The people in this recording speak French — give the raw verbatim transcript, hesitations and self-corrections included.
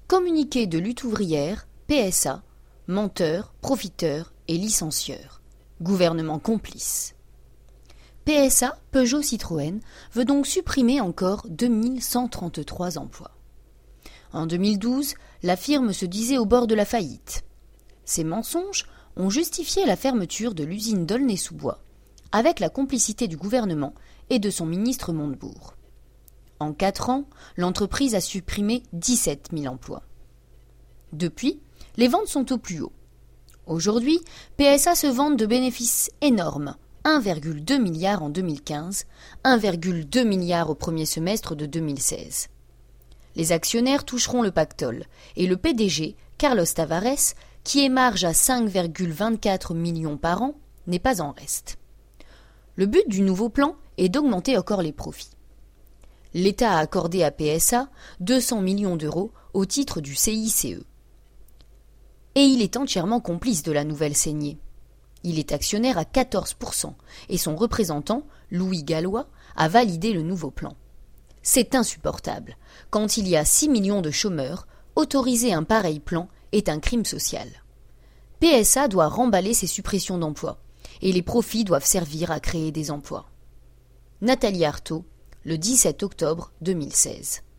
Communiqué de lutte ouvrière, P S A, menteurs, profiteurs et licencieurs. Gouvernement complice. P S A, Peugeot Citroën, veut donc supprimer encore deux mille cent trente-trois emplois. En deux mille douze, la firme se disait au bord de la faillite. Ces mensonges ont justifié la fermeture de l'usine d'Aulnay-sous-Bois, avec la complicité du gouvernement et de son ministre Montebourg. En quatre ans, l'entreprise a supprimé dix-sept mille emplois. Depuis, les ventes sont au plus haut. Aujourd'hui, P S A se vante de bénéfices énormes, un virgule deux milliard en deux mille quinze, un virgule deux milliard au premier semestre de deux mille seize. Les actionnaires toucheront le pactole et le P D G, Carlos Tavares, qui émarge à cinq virgule vingt-quatre millions par an, n'est pas en reste. Le but du nouveau plan est d'augmenter encore les profits. L'État a accordé à P S A deux cents millions d'euros au titre du C I C E. Et il est entièrement complice de la nouvelle saignée. Il est actionnaire à quatorze pour cent et son représentant, Louis Gallois, a validé le nouveau plan. C'est insupportable. Quand il y a six millions de chômeurs, autoriser un pareil plan est un crime social. P S A doit remballer ses suppressions d'emplois et les profits doivent servir à créer des emplois. Nathalie Arthaud, le dix-sept octobre deux mille seize.